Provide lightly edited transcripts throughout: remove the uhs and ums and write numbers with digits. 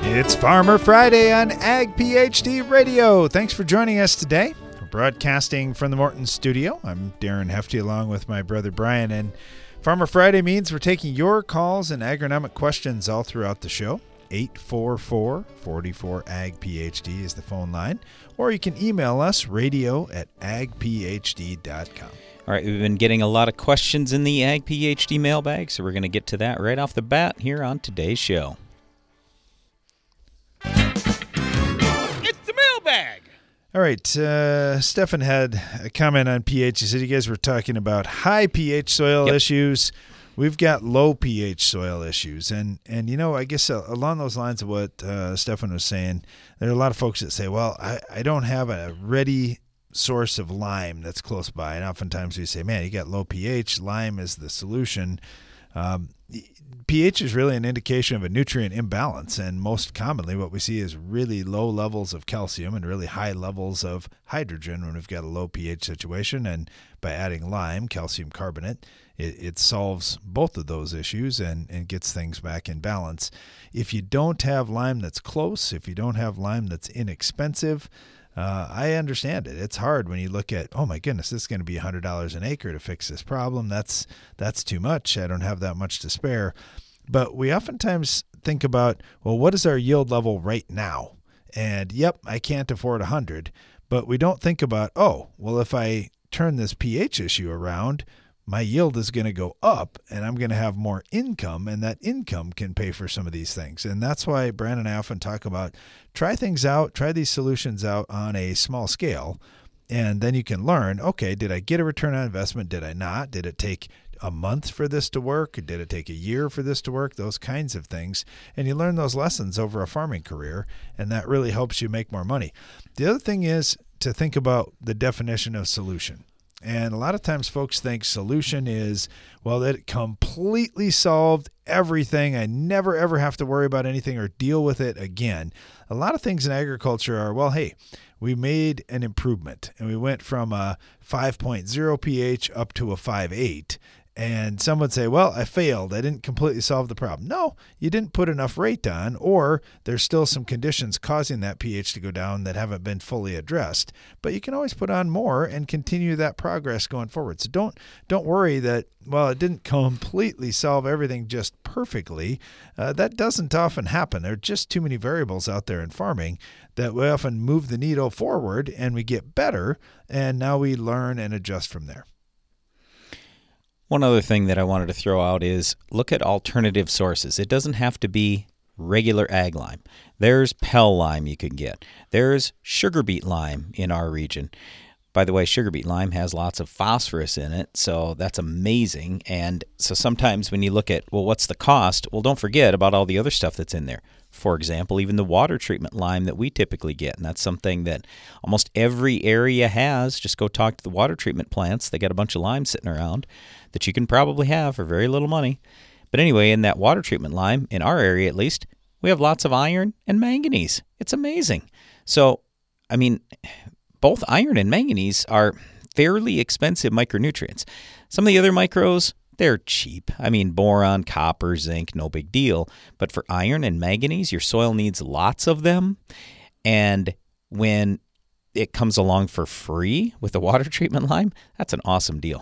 It's Farmer Friday on Ag PhD Radio. Thanks for joining us today. We're broadcasting from the Morton studio. I'm Darren Hefty along with my brother Brian, and Farmer Friday means we're taking your calls and agronomic questions all throughout the show. 844-44-AG-PhD is the phone line, or you can email us radio@agphd.com. All right, we've been getting a lot of questions in the Ag PhD mailbag, so we're going to get to that right off the bat here on today's show. It's the mailbag. All right, Stefan had a comment on pH. He said you guys were talking about high pH soil issues. We've got low pH soil issues. And you know, I guess along those lines of what Stefan was saying, there are a lot of folks that say, well, I don't have a ready source of lime that's close by. And oftentimes we say, man, you got low pH. Lime is the solution. pH is really an indication of a nutrient imbalance, and most commonly what we see is really low levels of calcium and really high levels of hydrogen when we've got a low pH situation. And by adding lime, calcium carbonate, it solves both of those issues and gets things back in balance. If you don't have lime that's close, if you don't have lime that's inexpensive, I understand it. It's hard when you look at, oh my goodness, this is going to be $100 an acre to fix this problem. That's too much. I don't have that much to spare. But we oftentimes think about, well, what is our yield level right now? And yep, I can't afford 100. But we don't think about, oh, well, if I turn this pH issue around, my yield is going to go up and I'm going to have more income, and that income can pay for some of these things. And that's why Brandon and I often talk about try things out, try these solutions out on a small scale, and then you can learn, okay, did I get a return on investment? Did I not? Did it take a month for this to work? Did it take a year for this to work? Those kinds of things. And you learn those lessons over a farming career, and that really helps you make more money. The other thing is to think about the definition of solution. And a lot of times folks think solution is, well, that it completely solved everything. I never, ever have to worry about anything or deal with it again. A lot of things in agriculture are, well, hey, we made an improvement and we went from a 5.0 pH up to a 5.8. And some would say, well, I failed. I didn't completely solve the problem. No, you didn't put enough rate on, or there's still some conditions causing that pH to go down that haven't been fully addressed. But you can always put on more and continue that progress going forward. So don't worry that, well, it didn't completely solve everything just perfectly. That doesn't often happen. There are just too many variables out there in farming that we often move the needle forward and we get better, and now we learn and adjust from there. One other thing that I wanted to throw out is look at alternative sources. It doesn't have to be regular ag lime. There's Pell lime you can get. There's sugar beet lime in our region. By the way, sugar beet lime has lots of phosphorus in it, so that's amazing. And so sometimes when you look at, well, what's the cost? Well, don't forget about all the other stuff that's in there. For example, even the water treatment lime that we typically get, and that's something that almost every area has. Just go talk to the water treatment plants. They got a bunch of lime sitting around that you can probably have for very little money. But anyway, in that water treatment lime, in our area at least, we have lots of iron and manganese. It's amazing. So, I mean, both iron and manganese are fairly expensive micronutrients. Some of the other micros, they're cheap. I mean, boron, copper, zinc, no big deal. But for iron and manganese, your soil needs lots of them. And when it comes along for free with the water treatment lime, that's an awesome deal.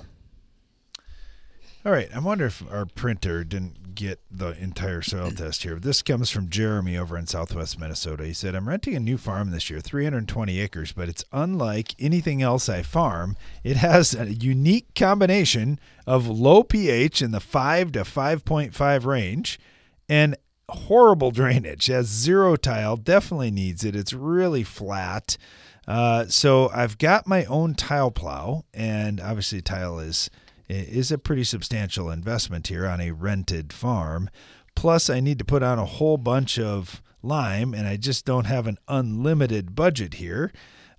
All right, I wonder if our printer didn't get the entire soil test here. This comes from Jeremy over in southwest Minnesota. He said, I'm renting a new farm this year, 320 acres, but it's unlike anything else I farm. It has a unique combination of low pH in the 5 to 5.5 range and horrible drainage. It has zero tile, definitely needs it. It's really flat. So I've got my own tile plow, and obviously tile is a pretty substantial investment here on a rented farm. Plus, I need to put on a whole bunch of lime, and I just don't have an unlimited budget here.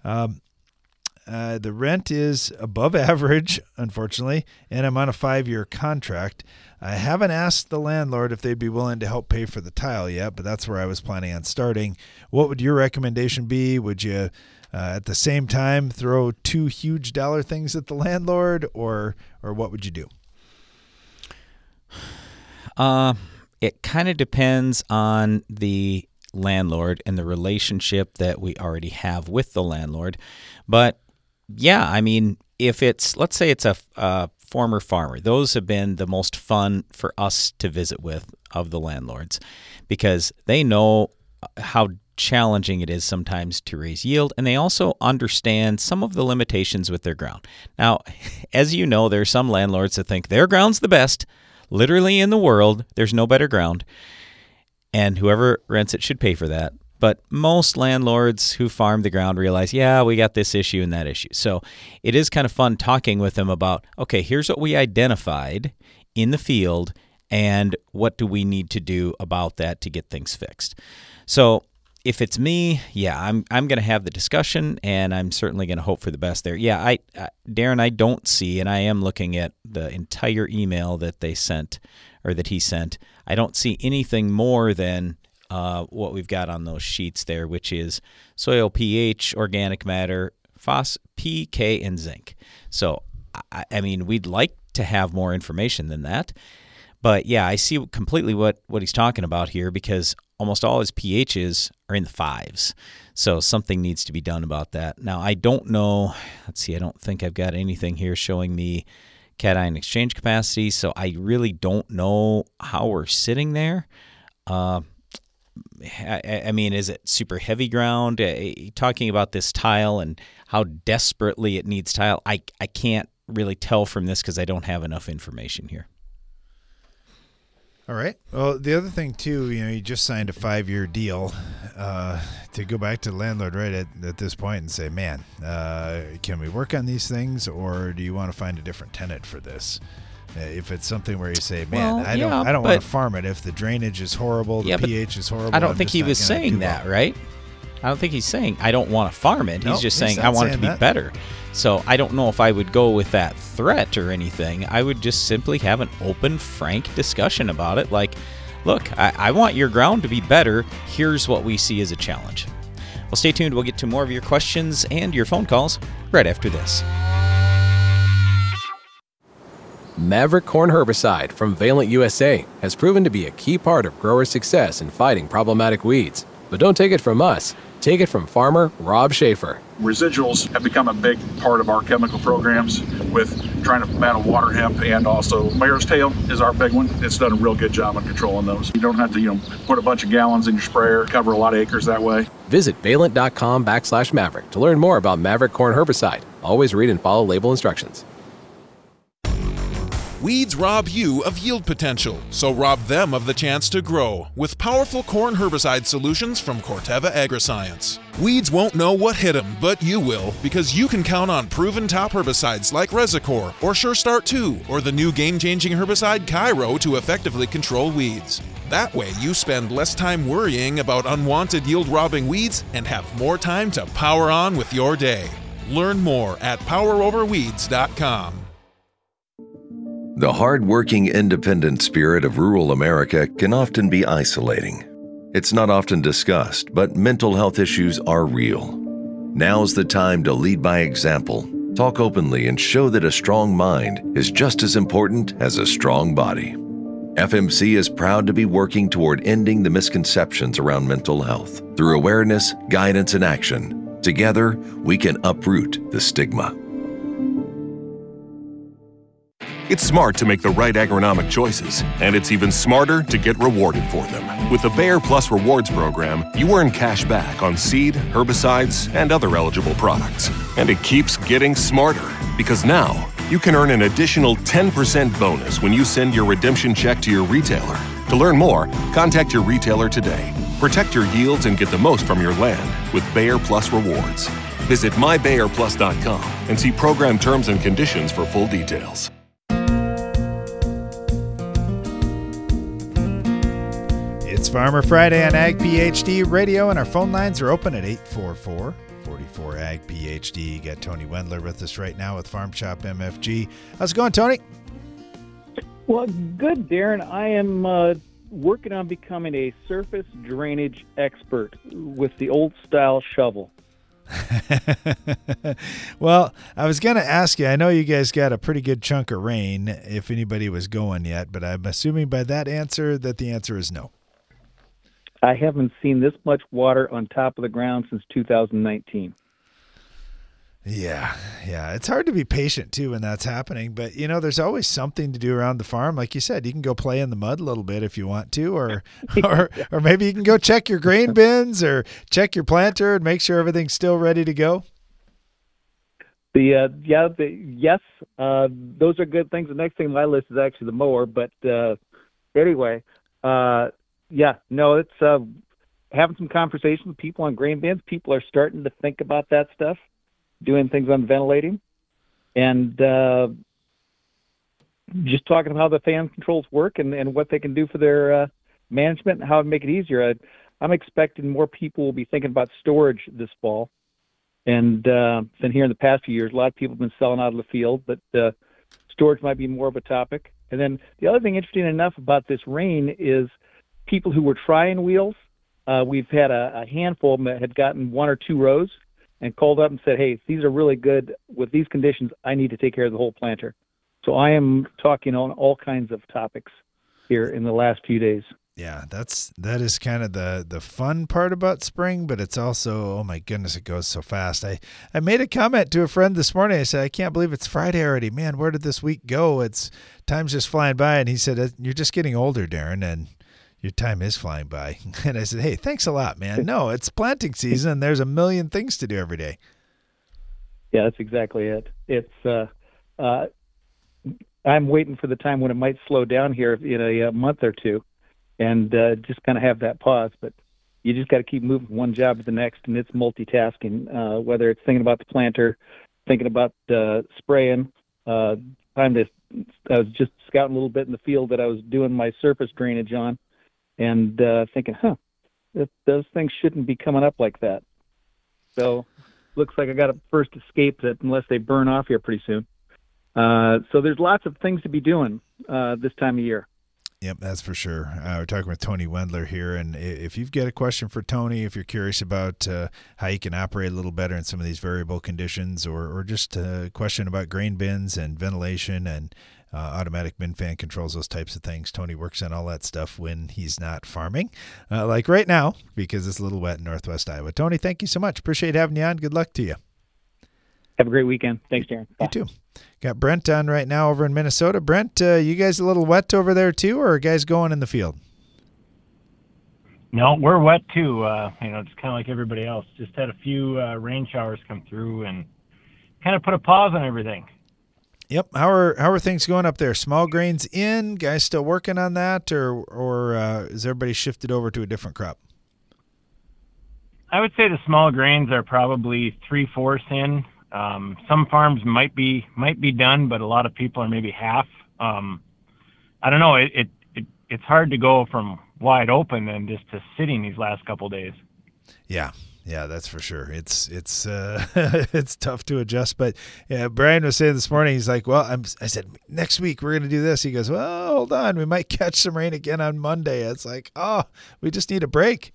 The rent is above average, unfortunately, and I'm on a 5-year contract. I haven't asked the landlord if they'd be willing to help pay for the tile yet, but that's where I was planning on starting. What would your recommendation be? Would you, at the same time, throw 2 huge dollar things at the landlord, or what would you do? It kind of depends on the landlord and the relationship that we already have with the landlord. But yeah, I mean, if it's, let's say it's a former farmer, those have been the most fun for us to visit with of the landlords, because they know how challenging it is sometimes to raise yield, and they also understand some of the limitations with their ground. Now, as you know, there are some landlords that think their ground's the best, literally in the world, there's no better ground, and whoever rents it should pay for that. But most landlords who farm the ground realize, yeah, we got this issue and that issue. So it is kind of fun talking with them about, okay, here's what we identified in the field, and what do we need to do about that to get things fixed. So if it's me, yeah, I'm going to have the discussion, and I'm certainly going to hope for the best there. Yeah, Darren, I don't see, and I am looking at the entire email that they sent, or that he sent. I don't see anything more than what we've got on those sheets there, which is soil pH, organic matter, P, K, and zinc. So, I mean, we'd like to have more information than that. But yeah, I see completely what he's talking about here, because almost all his pHs are in the 5s. So something needs to be done about that. Now, I don't know. Let's see. I don't think I've got anything here showing me cation exchange capacity. So I really don't know how we're sitting there. I mean, is it super heavy ground? Talking about this tile and how desperately it needs tile, I can't really tell from this because I don't have enough information here. All right. Well, the other thing, too, you just signed a 5-year deal to go back to the landlord right at this point and say, man, can we work on these things, or do you want to find a different tenant for this? If it's something where you say, man, I don't want to farm it if the drainage is horrible, the pH is horrible. I don't think he was saying that, right? I don't think he's saying, I don't want to farm it. He's just saying, I want it to be better. So I don't know if I would go with that threat or anything. I would just simply have an open, frank discussion about it. Like, look, I want your ground to be better. Here's what we see as a challenge. Well, stay tuned. We'll get to more of your questions and your phone calls right after this. Maverick Corn Herbicide from Valent USA has proven to be a key part of growers' success in fighting problematic weeds. But don't take it from us. Take it from farmer Rob Schaefer. Residuals have become a big part of our chemical programs with trying to battle water hemp, and also mare's tail is our big one. It's done a real good job on controlling those. You don't have to, put a bunch of gallons in your sprayer, cover a lot of acres that way. Visit valent.com/Maverick to learn more about Maverick Corn Herbicide. Always read and follow label instructions. Weeds rob you of yield potential, so rob them of the chance to grow with powerful corn herbicide solutions from Corteva Agriscience. Weeds won't know what hit them, but you will, because you can count on proven top herbicides like Resicor or Sure Start 2 or the new game-changing herbicide Cairo to effectively control weeds. That way, you spend less time worrying about unwanted yield-robbing weeds and have more time to power on with your day. Learn more at poweroverweeds.com. The hard-working, independent spirit of rural America can often be isolating. It's not often discussed, but mental health issues are real. Now's the time to lead by example, talk openly, and show that a strong mind is just as important as a strong body. FMC is proud to be working toward ending the misconceptions around mental health through awareness, guidance, and action. Together, we can uproot the stigma. It's smart to make the right agronomic choices, and it's even smarter to get rewarded for them. With the Bayer Plus Rewards program, you earn cash back on seed, herbicides, and other eligible products. And it keeps getting smarter, because now you can earn an additional 10% bonus when you send your redemption check to your retailer. To learn more, contact your retailer today. Protect your yields and get the most from your land with Bayer Plus Rewards. Visit mybayerplus.com and see program terms and conditions for full details. It's Farmer Friday on Ag PhD Radio, and our phone lines are open at 844-44-AG-PhD. You got Tony Wendler with us right now with Farm Shop MFG. How's it going, Tony? Well, good, Darren. I am working on becoming a surface drainage expert with the old-style shovel. Well, I was going to ask you, I know you guys got a pretty good chunk of rain, if anybody was going yet, but I'm assuming by that answer that the answer is no. I haven't seen this much water on top of the ground since 2019. Yeah. It's hard to be patient too when that's happening, but there's always something to do around the farm. Like you said, you can go play in the mud a little bit if you want to, or or maybe you can go check your grain bins or check your planter and make sure everything's still ready to go. Yes, those are good things. The next thing on my list is actually the mower, but anyway, it's having some conversations with people on grain bins. People are starting to think about that stuff, doing things on ventilating, and just talking about how the fan controls work and what they can do for their management and how to make it easier. I'm expecting more people will be thinking about storage this fall. And then here in the past few years, a lot of people have been selling out of the field, but storage might be more of a topic. And then the other thing interesting enough about this rain is people who were trying wheels. We've had a handful of them that had gotten 1 or 2 rows and called up and said, hey, these are really good. With these conditions, I need to take care of the whole planter. So I am talking on all kinds of topics here in the last few days. Yeah, that is kind of the fun part about spring, but it's also, oh my goodness, it goes so fast. I made a comment to a friend this morning. I said, I can't believe it's Friday already. Man, where did this week go? Time's just flying by. And he said, you're just getting older, Darren, and your time is flying by. And I said, hey, thanks a lot, man. No, it's planting season, and there's a million things to do every day. Yeah, that's exactly it. It's I'm waiting for the time when it might slow down here in a month or two. And just kind of have that pause, but you just got to keep moving from one job to the next, and it's multitasking. Whether it's thinking about the planter, thinking about spraying. I was just scouting a little bit in the field that I was doing my surface drainage on, and thinking, those things shouldn't be coming up like that. So looks like I got a first escape that unless they burn off here pretty soon. So there's lots of things to be doing this time of year. Yep, that's for sure. We're talking with Tony Wendler here, and if you've got a question for Tony, if you're curious about how you can operate a little better in some of these variable conditions, or just a question about grain bins and ventilation and automatic bin fan controls, those types of things, Tony works on all that stuff when he's not farming, like right now, because it's a little wet in Northwest Iowa. Tony, thank you so much. Appreciate having you on. Good luck to you. Have a great weekend. Thanks, Darren. Bye. You too. Got Brent on right now over in Minnesota. Brent, you guys a little wet over there too, or are guys going in the field? No, we're wet too. Just kind of like everybody else. Just had a few rain showers come through and kind of put a pause on everything. Yep. How are things going up there? Small grains in? Guys still working on that, or is everybody shifted over to a different crop? I would say the small grains are probably 3/4 in. Some farms might be done, but a lot of people are maybe half. I don't know. It's hard to go from wide open and just to sitting these last couple of days. Yeah, that's for sure. It's it's tough to adjust. But yeah, Brian was saying this morning, he's like, well, I said next week we're going to do this. He goes, well, hold on, we might catch some rain again on Monday. It's like, oh, we just need a break.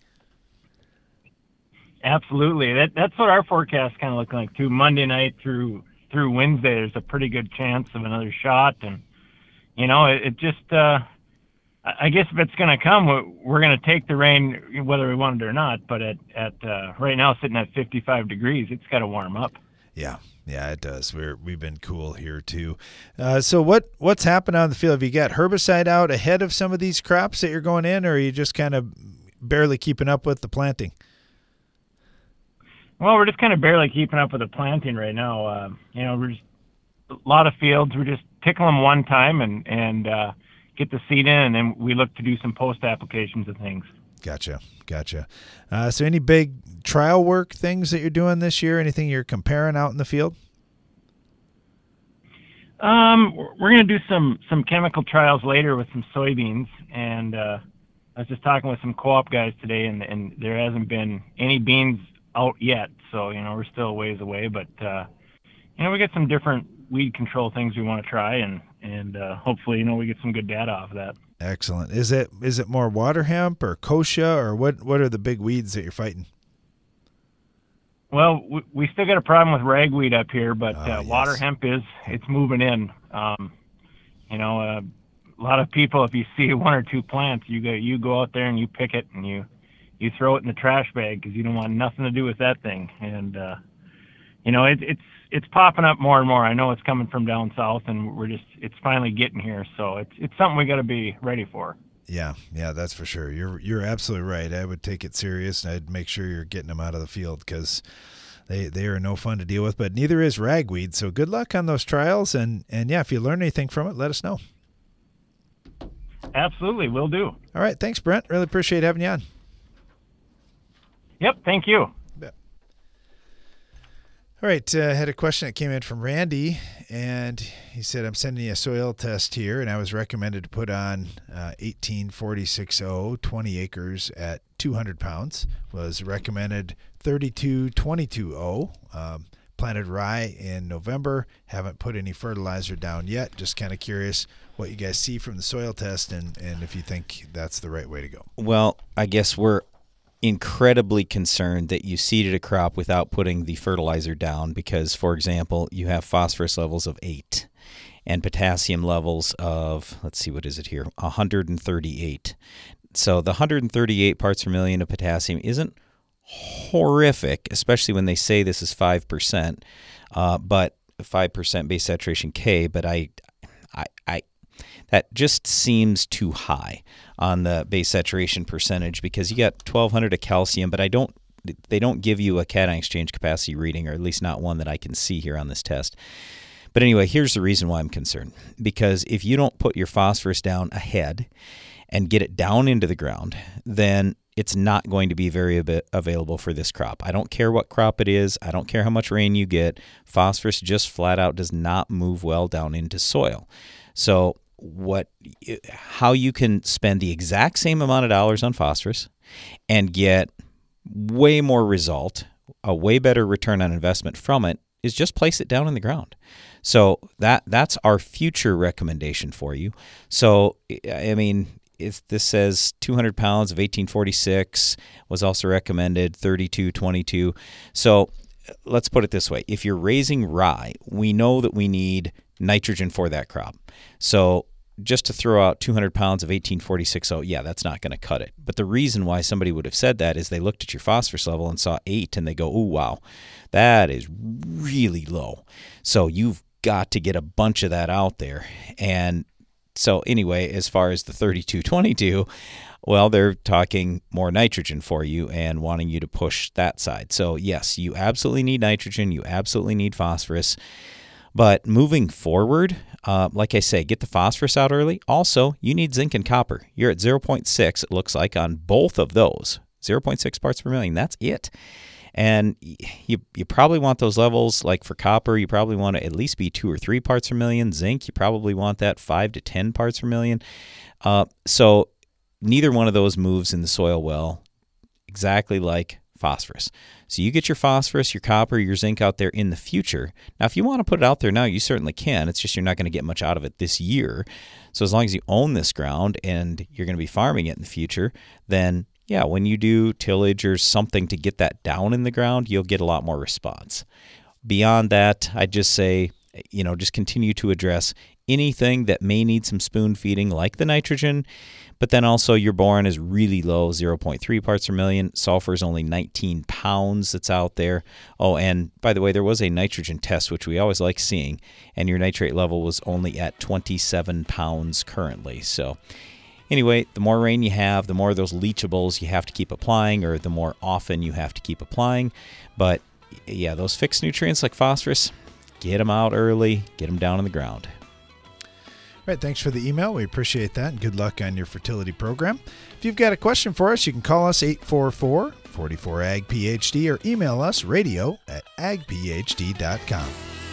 Absolutely. That's what our forecast kind of looked like too. Monday night through Wednesday, there's a pretty good chance of another shot. And, it just, I guess if it's going to come, we're going to take the rain whether we want it or not. But at right now, sitting at 55 degrees, it's got to warm up. Yeah, it does. We've been cool here too. So what's happened on the field? Have you got herbicide out ahead of some of these crops that you're going in, or are you just kind of barely keeping up with the planting? Well, we're just kind of barely keeping up with the planting right now. We're just a lot of fields. We're just tickle them one time and get the seed in, and then we look to do some post applications of things. Gotcha. So any big trial work things that you're doing this year? Anything you're comparing out in the field? We're going to do some chemical trials later with some soybeans, and I was just talking with some co-op guys today, and there hasn't been any beans out yet, so we're still a ways away, but we get some different weed control things we want to try, and hopefully we get some good data off of that. Excellent. Is it more water hemp or kochia, or what are the big weeds that you're fighting? Well, we still got a problem with ragweed up here, but yes. Water hemp it's moving in. A lot of people, if you see 1 or 2 plants, you go out there and you pick it and you you throw it in the trash bag because you don't want nothing to do with that thing. And it's popping up more and more. I know it's coming from down south, and it's finally getting here. So it's something we got to be ready for. Yeah, that's for sure. You're absolutely right. I would take it serious, and I'd make sure you're getting them out of the field because they are no fun to deal with. But neither is ragweed. So good luck on those trials, and yeah, if you learn anything from it, let us know. Absolutely, will do. All right, thanks, Brent. Really appreciate having you on. Yep, thank you. All right, I had a question that came in from Randy, and he said, I'm sending you a soil test here, and I was recommended to put on 18-46-0, 20 acres at 200 pounds. Was recommended 32-22-0. Planted rye in November. Haven't put any fertilizer down yet. Just kind of curious what you guys see from the soil test and if you think that's the right way to go. Well, I guess we're incredibly concerned that you seeded a crop without putting the fertilizer down because, for example, you have phosphorus levels of 8 and potassium levels of, let's see, what is it here, 138. So the 138 parts per million of potassium isn't horrific, especially when they say this is 5%, but 5% base saturation K, but I that just seems too high on the base saturation percentage because you got 1,200 of calcium, but they don't give you a cation exchange capacity reading, or at least not one that I can see here on this test. But anyway, here's the reason why I'm concerned. Because if you don't put your phosphorus down ahead and get it down into the ground, then it's not going to be very available for this crop. I don't care what crop it is. I don't care how much rain you get. Phosphorus just flat out does not move well down into soil. So how you can spend the exact same amount of dollars on phosphorus and get way more result, a way better return on investment from it, is just place it down in the ground. So that's our future recommendation for you. So, I mean, this says 200 pounds of 1846 was also recommended, 32-22. So let's put it this way. If you're raising rye, we know that we need nitrogen for that crop. So just to throw out 200 pounds of 1846, yeah, that's not going to cut it. But the reason why somebody would have said that is they looked at your phosphorus level and saw 8, and they go, "Ooh, wow, that is really low." So you've got to get a bunch of that out there. And so anyway, as far as the 32-22, well, they're talking more nitrogen for you and wanting you to push that side. So yes, you absolutely need nitrogen. You absolutely need phosphorus. But moving forward, like I say, get the phosphorus out early. Also, you need zinc and copper. You're at 0.6, it looks like, on both of those. 0.6 parts per million, that's it. And you probably want those levels, like for copper, you probably want to at least be 2 or 3 parts per million. Zinc, you probably want that 5 to 10 parts per million. So neither one of those moves in the soil well, exactly like phosphorus. So you get your phosphorus, your copper, your zinc out there in the future. Now, if you want to put it out there now, you certainly can. It's just you're not going to get much out of it this year. So as long as you own this ground and you're going to be farming it in the future, then yeah, when you do tillage or something to get that down in the ground, you'll get a lot more response. Beyond that, I'd just say, just continue to address anything that may need some spoon feeding, like the nitrogen, but then also your boron is really low, 0.3 parts per million. Sulfur is only 19 pounds that's out there. Oh, and by the way, there was a nitrogen test, which we always like seeing, and your nitrate level was only at 27 pounds currently. So anyway, the more rain you have, the more of those leachables you have to keep applying, or the more often you have to keep applying. But yeah, those fixed nutrients like phosphorus, get them out early, get them down in the ground. All right, thanks for the email. We appreciate that, and good luck on your fertility program. If you've got a question for us, you can call us 844-44-AG-PHD or email us radio@agphd.com.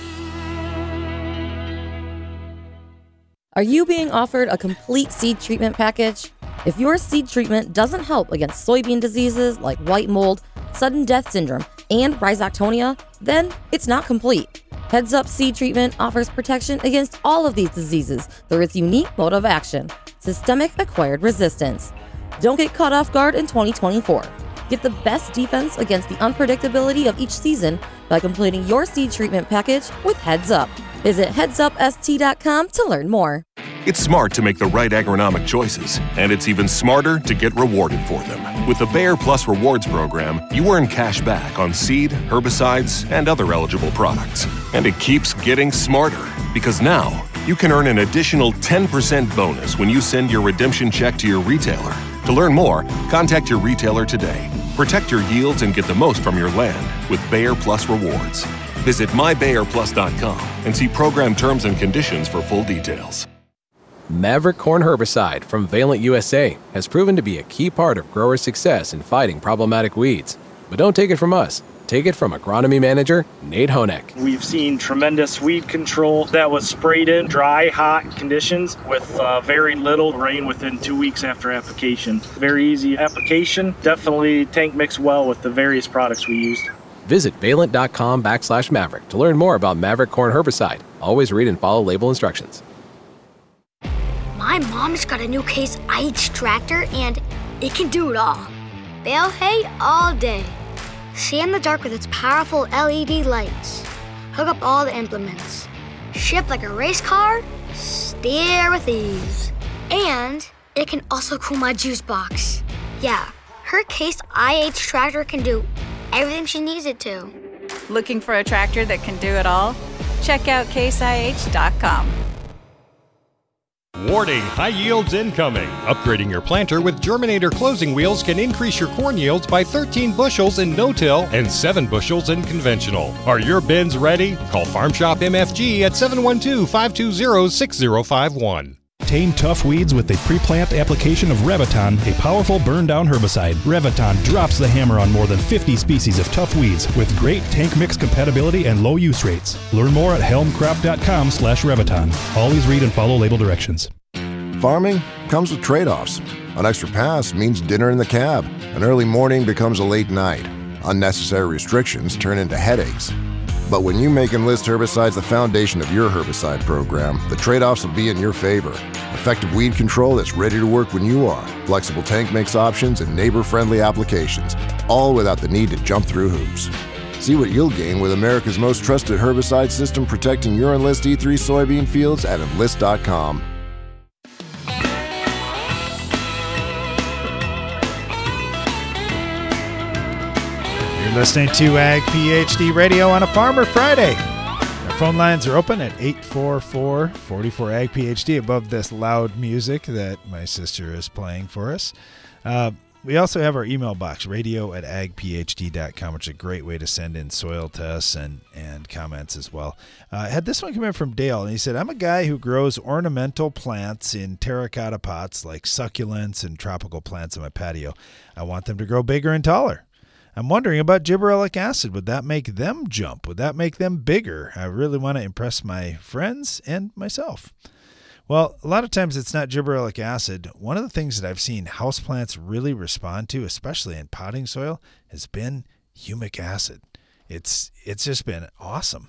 Are you being offered a complete seed treatment package? If your seed treatment doesn't help against soybean diseases like white mold, sudden death syndrome, and rhizoctonia, then it's not complete. Heads Up Seed Treatment offers protection against all of these diseases through its unique mode of action, systemic acquired resistance. Don't get caught off guard in 2024. Get the best defense against the unpredictability of each season by completing your seed treatment package with Heads Up. Visit headsupst.com to learn more. It's smart to make the right agronomic choices, and it's even smarter to get rewarded for them. With the Bayer Plus Rewards program, you earn cash back on seed, herbicides, and other eligible products. And it keeps getting smarter, because now you can earn an additional 10% bonus when you send your redemption check to your retailer. To learn more, contact your retailer today. Protect your yields and get the most from your land with Bayer Plus Rewards. Visit mybayerplus.com and see program terms and conditions for full details. Maverick Corn Herbicide from Valent USA has proven to be a key part of growers' success in fighting problematic weeds. But don't take it from us. Take it from agronomy manager Nate Honeck. We've seen tremendous weed control that was sprayed in dry, hot conditions with very little rain within 2 weeks after application. Very easy application. Definitely tank mix well with the various products we used. Visit valent.com/Maverick to learn more about Maverick Corn Herbicide. Always read and follow label instructions. My mom's got a new Case IH tractor and it can do it all. Bale hay all day. See in the dark with its powerful LED lights. Hook up all the implements. Shift like a race car. Steer with ease. And it can also cool my juice box. Yeah, her Case IH tractor can do everything she needs it to. Looking for a tractor that can do it all? Check out caseih.com. Warning, high yields incoming. Upgrading your planter with Germinator closing wheels can increase your corn yields by 13 bushels in no-till and 7 bushels in conventional. Are your bins ready? Call Farm Shop MFG at 712-520-6051. Tame tough weeds with a pre-plant application of Reviton, a powerful burn-down herbicide. Reviton drops the hammer on more than 50 species of tough weeds with great tank mix compatibility and low use rates. Learn more at helmcrop.com/Reviton. Always read and follow label directions. Farming comes with trade-offs. An extra pass means dinner in the cab. An early morning becomes a late night. Unnecessary restrictions turn into headaches. But when you make Enlist herbicides the foundation of your herbicide program, the trade-offs will be in your favor. Effective weed control that's ready to work when you are. Flexible tank mix options and neighbor-friendly applications, all without the need to jump through hoops. See what you'll gain with America's most trusted herbicide system protecting your Enlist E3 soybean fields at Enlist.com. You're listening to Ag PhD Radio on a Farmer Friday. Our phone lines are open at 844-44-AG-PhD above this loud music that my sister is playing for us. We also have our email box, radio@agphd.com, which is a great way to send in soil tests and comments as well. I had this one come in from Dale, and he said, I'm a guy who grows ornamental plants in terracotta pots like succulents and tropical plants in my patio. I want them to grow bigger and taller. I'm wondering about gibberellic acid. Would that make them jump? Would that make them bigger? I really want to impress my friends and myself. Well, a lot of times it's not gibberellic acid. One of the things that I've seen houseplants really respond to, especially in potting soil, has been humic acid. It's just been awesome.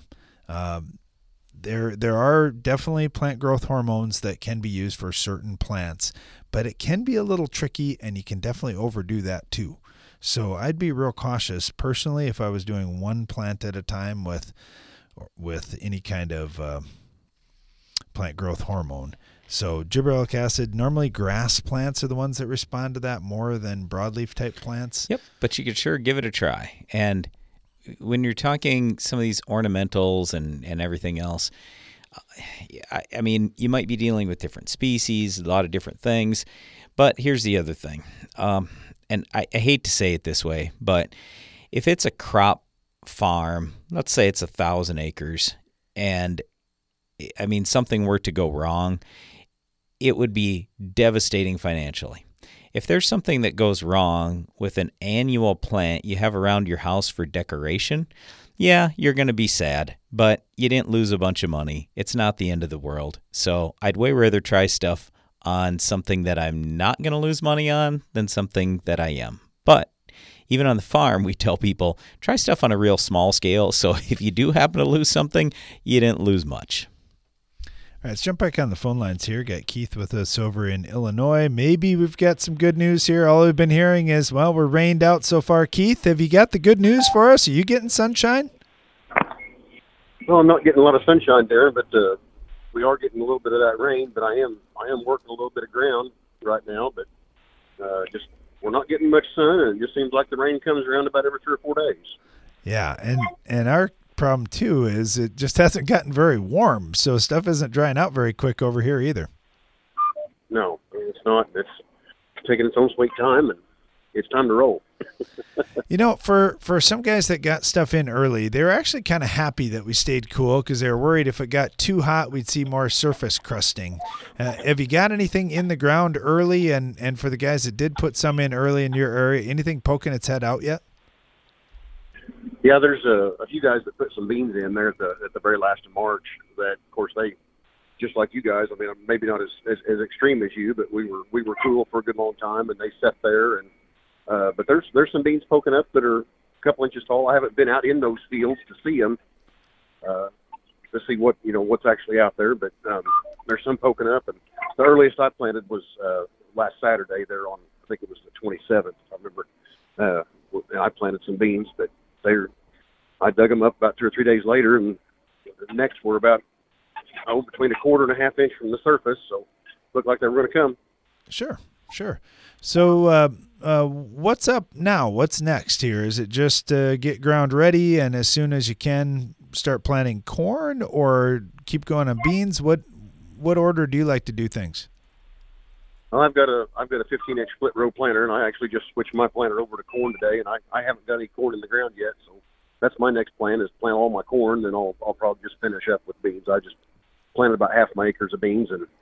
There are definitely plant growth hormones that can be used for certain plants, but it can be a little tricky, and you can definitely overdo that too. So I'd be real cautious personally if I was doing one plant at a time with any kind of plant growth hormone. So gibberellic acid, normally grass plants are the ones that respond to that more than broadleaf type plants. Yep, but you could sure give it a try. And when you're talking some of these ornamentals and everything else, I mean, you might be dealing with different species, a lot of different things. But here's the other thing. And I hate to say it this way, but if it's a crop farm, let's say it's 1,000 acres, and I mean something were to go wrong, it would be devastating financially. If there's something that goes wrong with an annual plant you have around your house for decoration, yeah, you're going to be sad, but you didn't lose a bunch of money. It's not the end of the world. So I'd way rather try stuff on something that I'm not going to lose money on than something that I am. But even on the farm, we tell people, try stuff on a real small scale. So if you do happen to lose something, you didn't lose much. All right, let's jump back on the phone lines here. Got Keith with us over in Illinois. Maybe we've got some good news here. All we've been hearing is, well, we're rained out so far. Keith, have you got the good news for us? Are you getting sunshine? Well, I'm not getting a lot of sunshine there, but we are getting a little bit of that rain. But I am working a little bit of ground right now. But just we're not getting much sun, and it just seems like the rain comes around about every 3 or 4 days. Yeah, and our problem too is it just hasn't gotten very warm, so stuff isn't drying out very quick over here either. No, it's not. It's taking its own sweet time, and it's time to roll. You know, for some guys that got stuff in early, they were actually kind of happy that we stayed cool because they were worried if it got too hot, we'd see more surface crusting. Have you got anything in the ground early? And for the guys that did put some in early in your area, anything poking its head out yet? Yeah, there's a few guys that put some beans in there at the very last of March. That, of course, they just like you guys. I mean, maybe not as extreme as you, but we were cool for a good long time, and they sat there. And but there's some beans poking up that are a couple inches tall. I haven't been out in those fields to see them, to see what's actually out there. But there's some poking up, and the earliest I planted was last Saturday. There on, I think it was the 27th. I remember I planted some beans, but I dug them up about 2 or 3 days later, and the next were about between a quarter and a half inch from the surface, so looked like they were going to come. Sure. So what's up now? What's next here? Is it just get ground ready and as soon as you can start planting corn, or keep going on beans? What order do you like to do things? Well, I've got a 15-inch split row planter, and I actually just switched my planter over to corn today, and I haven't got any corn in the ground yet, so that's my next plan is plant all my corn, then I'll probably just finish up with beans. I just planted about half my acres of beans, and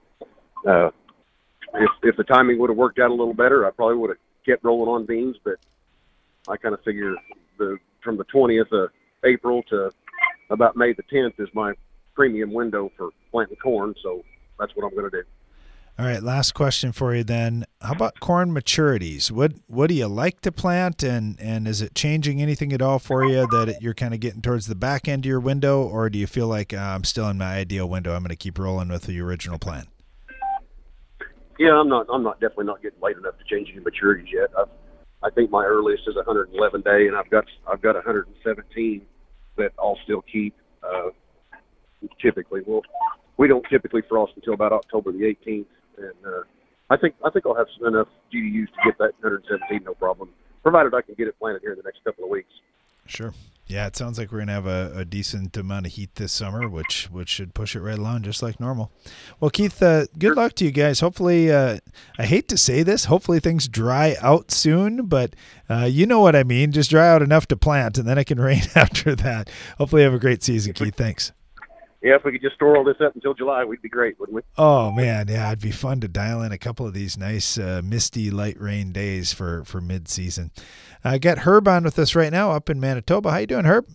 if the timing would have worked out a little better, I probably would have kept rolling on beans, but I kind of figure from the 20th of April to about May the 10th is my premium window for planting corn, so that's what I'm going to do. All right, last question for you then. How about corn maturities? What do you like to plant, and is it changing anything at all for you that you're kind of getting towards the back end of your window, or do you feel like I'm still in my ideal window, I'm going to keep rolling with the original plan? Yeah, I'm definitely not getting late enough to change any maturities yet. I think my earliest is 111 day, and I've got 117 that I'll still keep. Typically, we don't typically frost until about October the 18th. And I think I'll have enough GDUs to get that 117, no problem, provided I can get it planted here in the next couple of weeks. Sure. Yeah, it sounds like we're going to have a decent amount of heat this summer, which should push it right along just like normal. Well, Keith, good luck to you guys. Hopefully, I hate to say this, hopefully things dry out soon, but you know what I mean. Just dry out enough to plant, and then it can rain after that. Hopefully you have a great season, Keith. Thanks. Yeah, if we could just store all this up until July, we'd be great, wouldn't we? Oh, man, yeah, it'd be fun to dial in a couple of these nice misty light rain days for mid-season. I got Herb on with us right now up in Manitoba. How you doing, Herb?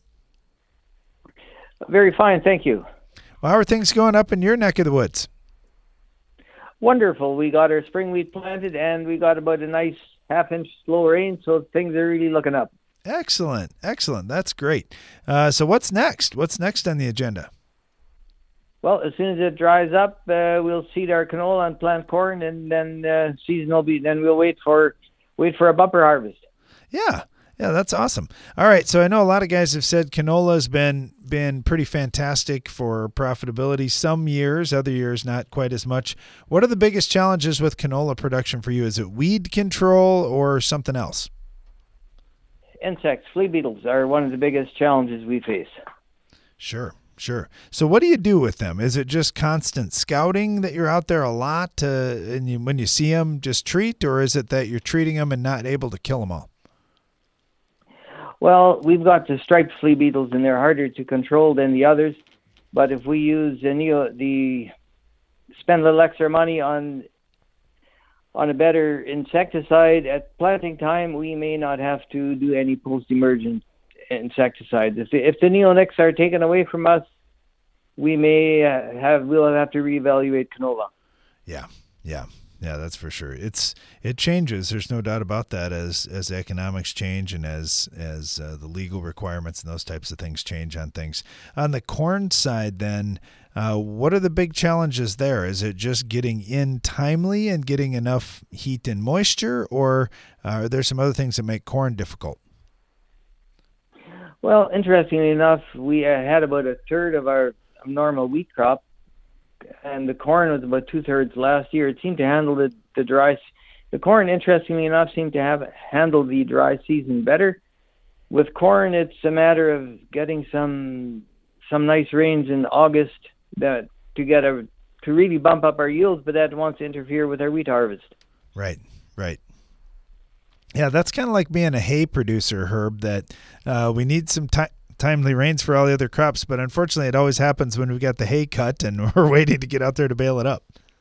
Very fine, thank you. Well, how are things going up in your neck of the woods? Wonderful. We got our spring wheat planted, and we got about a nice half-inch slow rain, so things are really looking up. Excellent. That's great. So what's next? What's next on the agenda? Well, as soon as it dries up, we'll seed our canola and plant corn, and then season will be. Then we'll wait for a bumper harvest. Yeah, that's awesome. All right, so I know a lot of guys have said canola's been pretty fantastic for profitability some years, other years not quite as much. What are the biggest challenges with canola production for you? Is it weed control or something else? Insects, flea beetles are one of the biggest challenges we face. Sure. So what do you do with them? Is it just constant scouting that you're out there a lot and when you see them just treat, or is it that you're treating them and not able to kill them all? Well, we've got the striped flea beetles, and they're harder to control than the others. But if we use spend a little extra money on a better insecticide at planting time, we may not have to do any post-emergent insecticides. If the neonics are taken away from us, we'll have to reevaluate canola. Yeah, that's for sure. It changes. There's no doubt about that as economics change and as the legal requirements and those types of things change on things. On the corn side, then, what are the big challenges there? Is it just getting in timely and getting enough heat and moisture, or are there some other things that make corn difficult? Well, interestingly enough, we had about a third of our normal wheat crop, and the corn was about 2/3 last year. It seemed to handle the dry. The corn, interestingly enough, seemed to have handled the dry season better. With corn, it's a matter of getting some nice rains in August to really bump up our yields, but that wants to interfere with our wheat harvest. Right. Yeah, that's kind of like being a hay producer, Herb, that we need some timely rains for all the other crops, but unfortunately it always happens when we've got the hay cut and we're waiting to get out there to bale it up.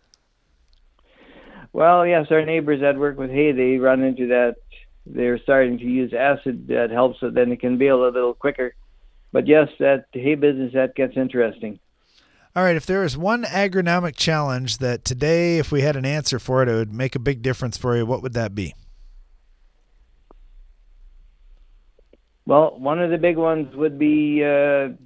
Well, yes, our neighbors that work with hay, they run into that. They're starting to use acid that helps so then it can bale a little quicker. But yes, that hay business, that gets interesting. All right, if there is one agronomic challenge that today, if we had an answer for it, it would make a big difference for you, what would that be? Well, one of the big ones would be the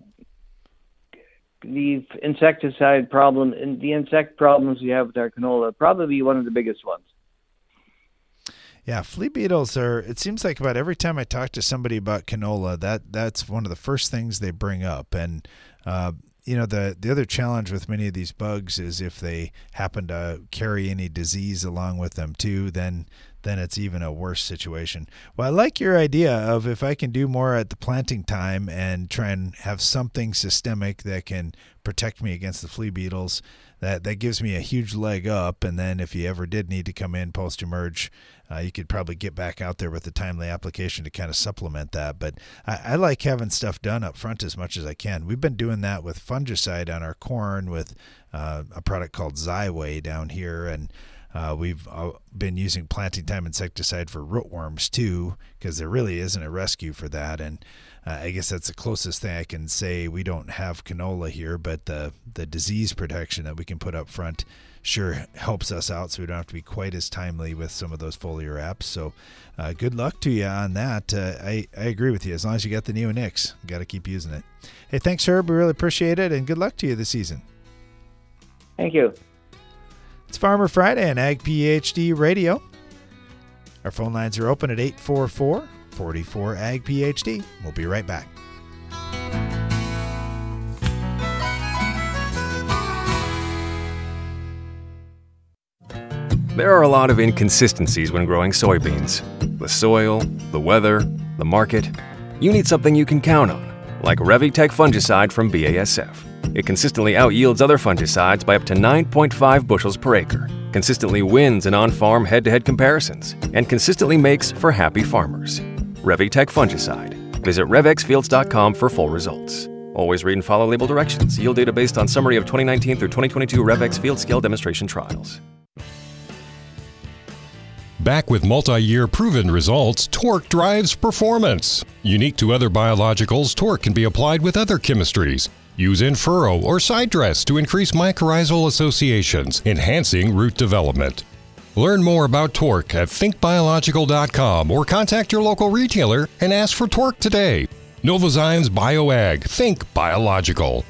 insecticide problem, and the insect problems we have with our canola, probably one of the biggest ones. Yeah, flea beetles it seems like about every time I talk to somebody about canola, that's one of the first things they bring up. And, the other challenge with many of these bugs is if they happen to carry any disease along with them too, then it's even a worse situation. Well, I like your idea of if I can do more at the planting time and try and have something systemic that can protect me against the flea beetles, that gives me a huge leg up. And then if you ever did need to come in post-emerge, you could probably get back out there with a timely application to kind of supplement that. But I like having stuff done up front as much as I can. We've been doing that with fungicide on our corn with a product called Xyway down here, and we've been using planting time insecticide for rootworms too, because there really isn't a rescue for that. And I guess that's the closest thing I can say. We don't have canola here, but the disease protection that we can put up front sure helps us out, so we don't have to be quite as timely with some of those foliar apps. So good luck to you on that. I agree with you. As long as you got the neonics, you got to keep using it. Hey, thanks, Herb. We really appreciate it, and good luck to you this season. Thank you. It's Farmer Friday on Ag PhD Radio. Our phone lines are open at 844-44-AG-PhD. We'll be right back. There are a lot of inconsistencies when growing soybeans. The soil, the weather, the market. You need something you can count on, like Revitech fungicide from BASF. It consistently outyields other fungicides by up to 9.5 bushels per acre, consistently wins in on-farm head-to-head comparisons, and consistently makes for happy farmers. Revitech fungicide. Visit revxfields.com for full results. Always read and follow label directions. Yield data based on summary of 2019 through 2022 Revex field scale demonstration trials. Back with multi-year proven results, Torque drives performance. Unique to other biologicals, Torque can be applied with other chemistries. Use in furrow or side dress to increase mycorrhizal associations, enhancing root development. Learn more about Torque at thinkbiological.com or contact your local retailer and ask for Torque today. Novozymes BioAg. Think biological.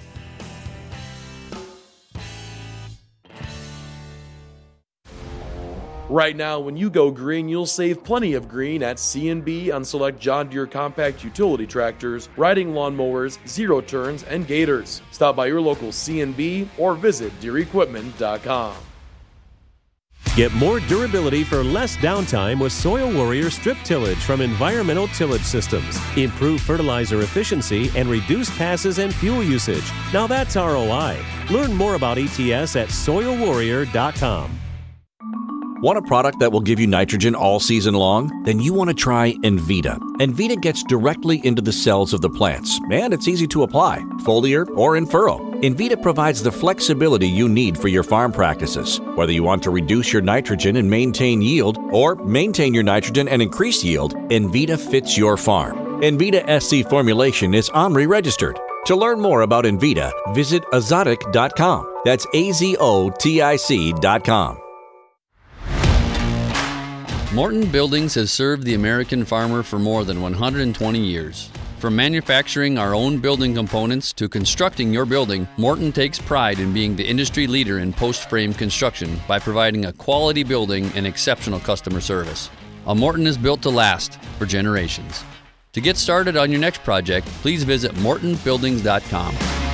Right now, when you go green, you'll save plenty of green at C&B on select John Deere compact utility tractors, riding lawnmowers, zero turns, and gators. Stop by your local C&B or visit DeereEquipment.com. Get more durability for less downtime with Soil Warrior Strip Tillage from Environmental Tillage Systems. Improve fertilizer efficiency and reduce passes and fuel usage. Now that's ROI. Learn more about ETS at SoilWarrior.com. Want a product that will give you nitrogen all season long? Then you want to try Envita. Envita gets directly into the cells of the plants, and it's easy to apply, foliar or in furrow. Envita provides the flexibility you need for your farm practices. Whether you want to reduce your nitrogen and maintain yield, or maintain your nitrogen and increase yield, Envita fits your farm. Envita SC formulation is OMRI registered. To learn more about Envita, visit azotic.com. That's AZOTIC.com. Morton Buildings has served the American farmer for more than 120 years. From manufacturing our own building components to constructing your building, Morton takes pride in being the industry leader in post-frame construction by providing a quality building and exceptional customer service. A Morton is built to last for generations. To get started on your next project, please visit mortonbuildings.com.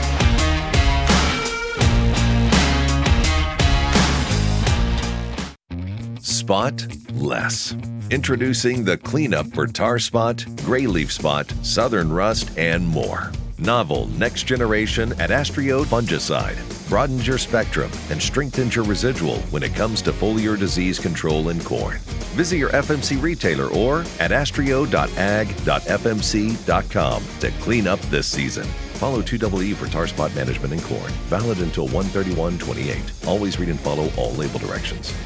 Spot less. Introducing the cleanup for tar spot, gray leaf spot, southern rust, and more. Novel next generation Adastrio fungicide broadens your spectrum and strengthens your residual when it comes to foliar disease control in corn. Visit your FMC retailer or adastrio.ag.fmc.com to clean up this season. Follow 2EE for tar spot management in corn. Valid until 1/31/28. Always read and follow all label directions.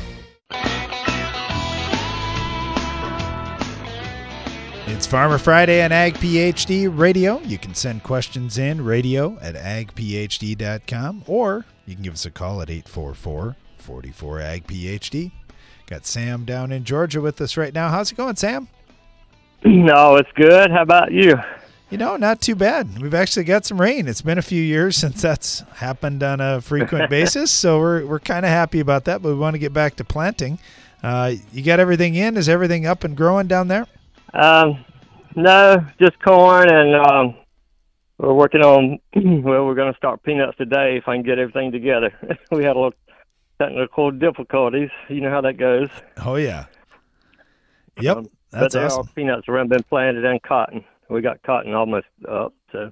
It's Farmer Friday on Ag PhD Radio. You can send questions in, radio@agphd.com, or you can give us a call at 844-44-AG-PHD. Got Sam down in Georgia with us right now. How's it going, Sam? No, it's good. How about you? You know, not too bad. We've actually got some rain. It's been a few years since that's happened on a frequent basis, so we're kind of happy about that, but we want to get back to planting. You got everything in? Is everything up and growing down there? No, just corn, and we're working on, well, we're going to start peanuts today if I can get everything together. We had a little technical difficulties. You know how that goes. Oh, yeah. Yep, but that's awesome. But peanuts have already been planted and cotton. We got cotton almost up, so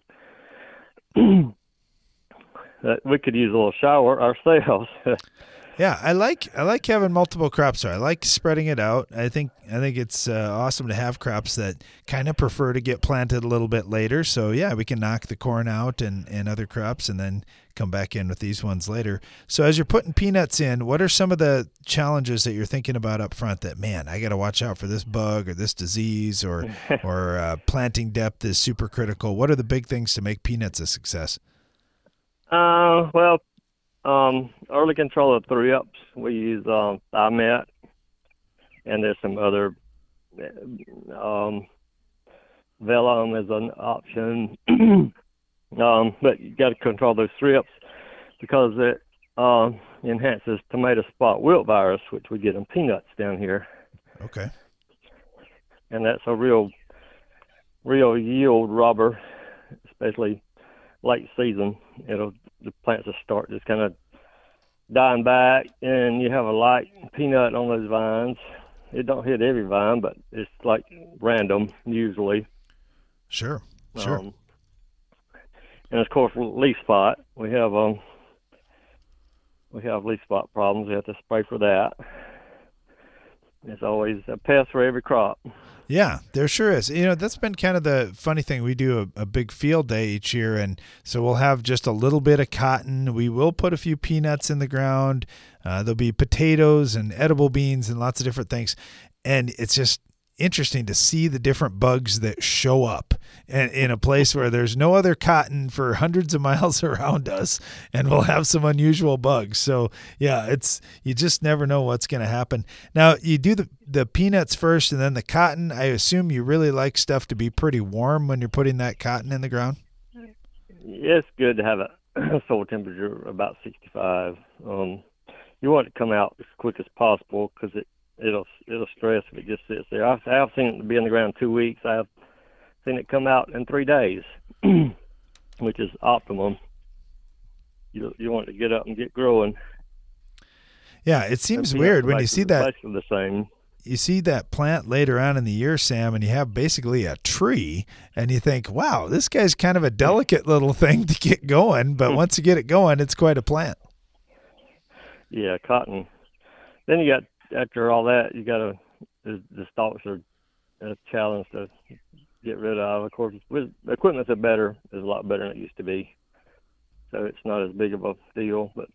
we could use a little shower ourselves. Yeah, I like having multiple crops. So I like spreading it out. I think it's awesome to have crops that kind of prefer to get planted a little bit later. So yeah, we can knock the corn out and other crops and then come back in with these ones later. So as you're putting peanuts in, what are some of the challenges that you're thinking about up front that, man, I got to watch out for this bug or this disease or planting depth is super critical? What are the big things to make peanuts a success? Early control of thrips, we use Thimet, and there's some other Velum is an option. But you got to control those thrips because it enhances tomato spot wilt virus, which we get in peanuts down here. Okay. And that's a real yield robber, especially late season. The plants will start just kind of dying back, and you have a light peanut on those vines. It don't hit every vine, but it's like random usually. Sure. And of course, leaf spot. We have leaf spot problems. We have to spray for that. It's always a pest for every crop. Yeah, there sure is. You know, that's been kind of the funny thing. We do a big field day each year, and so we'll have just a little bit of cotton. We will put a few peanuts in the ground. There'll be potatoes and edible beans and lots of different things. And it's just interesting to see the different bugs that show up in a place where there's no other cotton for hundreds of miles around us, and we'll have some unusual bugs. So yeah, you just never know what's going to happen. Now you do the peanuts first and then the cotton. I assume you really like stuff to be pretty warm when you're putting that cotton in the ground. It's good to have a soil temperature about 65. You want it to come out as quick as possible because it'll stress if it just sits there. I've seen it be in the ground 2 weeks. I've seen it come out in 3 days, which is optimum. You want it to get up and get growing. Yeah, it seems weird when you see that. The same. You see that plant later on in the year, Sam, and you have basically a tree, and you think, wow, this guy's kind of a delicate little thing to get going, but once you get it going, it's quite a plant. Yeah, cotton. Then you got, after all that, you got the stalks are a challenge to get rid of. Of course, with equipment's is a lot better than it used to be, so it's not as big of a deal. But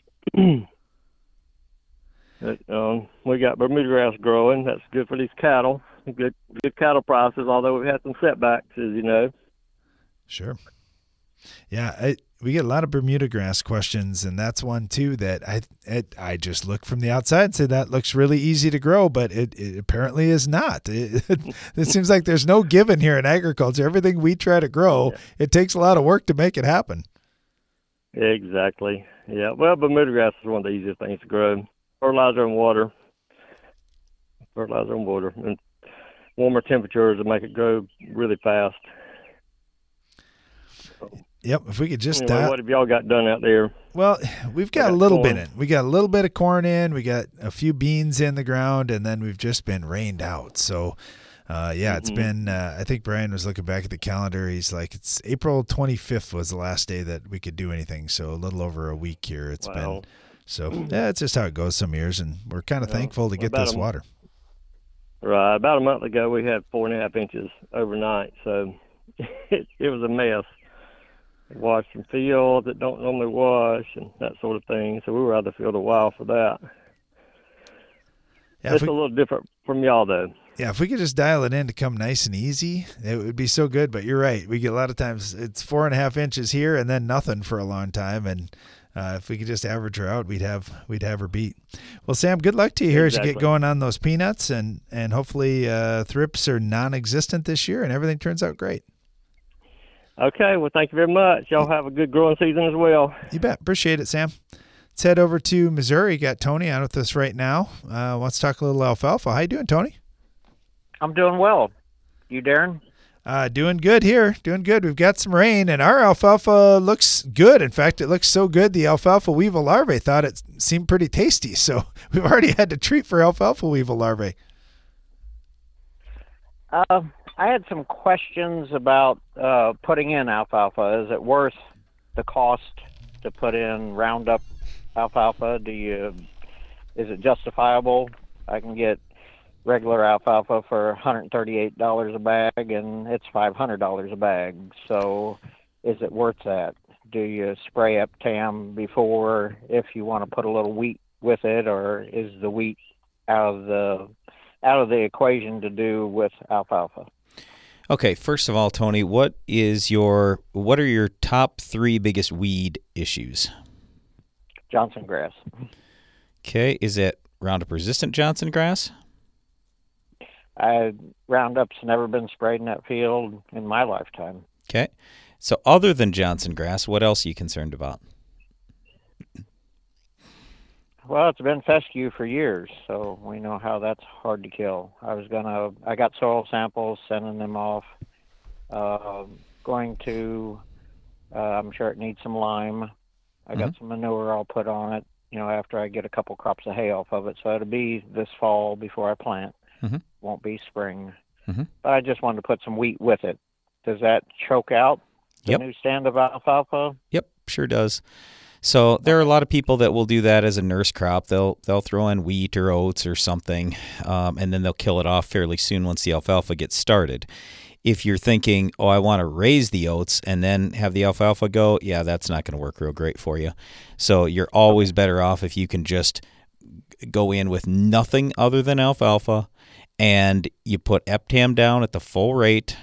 we got Bermuda grass growing. That's good for these cattle. Good cattle prices. Although we've had some setbacks, as you know. Sure. Yeah, we get a lot of Bermuda grass questions, and that's one too that I just look from the outside and say that looks really easy to grow, but it apparently is not. It seems like there's no given here in agriculture. Everything we try to grow, it takes a lot of work to make it happen. Exactly. Yeah. Well, Bermuda grass is one of the easiest things to grow. Fertilizer and water. And warmer temperatures will make it grow really fast. Yep, if we could just anyway, what have y'all got done out there? Well, we've got a little bit in. We got a little bit of corn in. We got a few beans in the ground, and then we've just been rained out. So, it's been, I think Brian was looking back at the calendar. He's like, it's April 25th was the last day that we could do anything. So a little over a week here it's been. So, it's just how it goes some years, and we're kind of thankful to get this water. Right. About a month ago, we had 4.5 inches overnight, so it was a mess. Washed some fields that don't normally wash and that sort of thing. So we were out of the field a while for that. Yeah, it's a little different from y'all, though. Yeah, if we could just dial it in to come nice and easy, it would be so good. But you're right. We get a lot of times it's 4.5 inches here and then nothing for a long time. And if we could just average her out, we'd have her beat. Well, Sam, good luck to you here as you get going on those peanuts, and hopefully thrips are non-existent this year and everything turns out great. Okay, well, thank you very much. Y'all have a good growing season as well. You bet. Appreciate it, Sam. Let's head over to Missouri. Got Tony on with us right now. Let's talk a little alfalfa. How you doing, Tony? I'm doing well. You, Darren? Doing good here. Doing good. We've got some rain, and our alfalfa looks good. In fact, it looks so good, the alfalfa weevil larvae thought it seemed pretty tasty. So we've already had to treat for alfalfa weevil larvae. I had some questions about putting in alfalfa. Is it worth the cost to put in Roundup alfalfa? Is it justifiable? I can get regular alfalfa for $138 a bag, and it's $500 a bag. So is it worth that? Do you spray up TAM before if you want to put a little wheat with it, or is the wheat out of the equation to do with alfalfa? Okay, first of all, Tony, what are your top 3 biggest weed issues? Johnson grass. Okay, is it Roundup resistant Johnson grass? Roundup's never been sprayed in that field in my lifetime. Okay, so other than Johnson grass, what else are you concerned about? Well, it's been fescue for years, so we know how that's hard to kill. I got soil samples, sending them off. I'm sure it needs some lime. I got some manure I'll put on it, after I get a couple crops of hay off of it. So it'll be this fall before I plant. Won't be spring. But I just wanted to put some wheat with it. Does that choke out the new stand of alfalfa? Yep, sure does. So there are a lot of people that will do that as a nurse crop. They'll throw in wheat or oats or something, and then they'll kill it off fairly soon once the alfalfa gets started. If you're thinking, I want to raise the oats and then have the alfalfa go, yeah, that's not going to work real great for you. So you're always better off if you can just go in with nothing other than alfalfa, and you put EPTAM down at the full rate,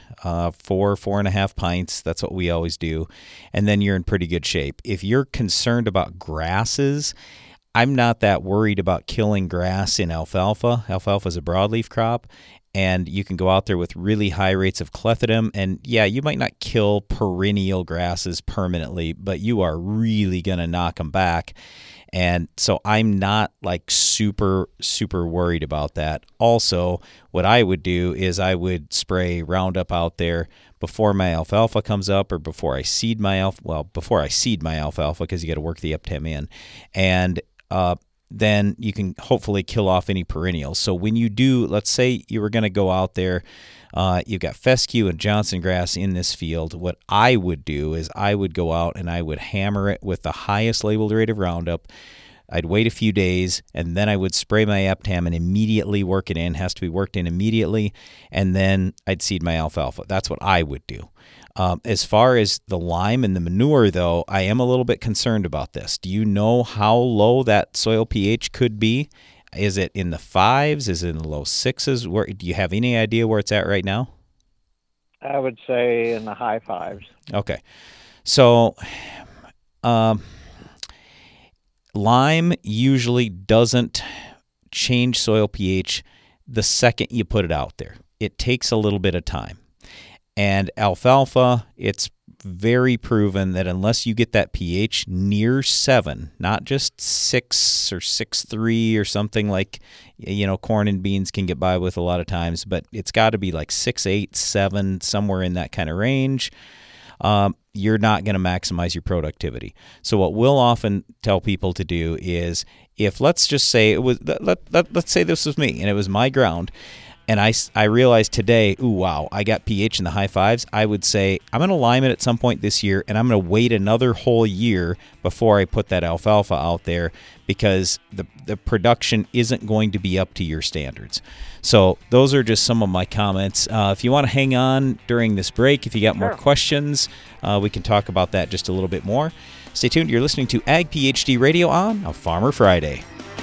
4.5 pints. That's what we always do. And then you're in pretty good shape. If you're concerned about grasses, I'm not that worried about killing grass in alfalfa. Alfalfa is a broadleaf crop, and you can go out there with really high rates of clethodim. And yeah, you might not kill perennial grasses permanently, but you are really going to knock them back. And so I'm not like super, super worried about that. Also, what I would do is I would spray Roundup out there before my alfalfa comes up, or before I seed my alfalfa, because you got to work the EPTAM in. And then you can hopefully kill off any perennials. So when you do, let's say you were going to go out there, you've got fescue and Johnson grass in this field. What I would do is I would go out and I would hammer it with the highest labeled rate of Roundup. I'd wait a few days, and then I would spray my EPTAM and immediately work it in. It has to be worked in immediately, and then I'd seed my alfalfa. That's what I would do. As far as the lime and the manure, though, I am a little bit concerned about this. Do you know how low that soil pH could be? Is it in the 5s? Is it in the low 6s? Do you have any idea where it's at right now? I would say in the high 5s. Okay. So lime usually doesn't change soil pH the second you put it out there. It takes a little bit of time. And alfalfa, it's very proven that unless you get that pH near 7, not just 6 or 6.3 or something like, corn and beans can get by with a lot of times, but it's got to be like 6.8, 7, somewhere in that kind of range. You're not going to maximize your productivity. So what we'll often tell people to do is, if let's just say it was, let's say this was me and it was my ground, and I realized today, ooh, wow, I got pH in the high 5s, I would say I'm going to lime it at some point this year, and I'm going to wait another whole year before I put that alfalfa out there, because the production isn't going to be up to your standards. So those are just some of my comments. If you want to hang on during this break, if you got more questions, we can talk about that just a little bit more. Stay tuned. You're listening to Ag PhD Radio on a Farmer Friday.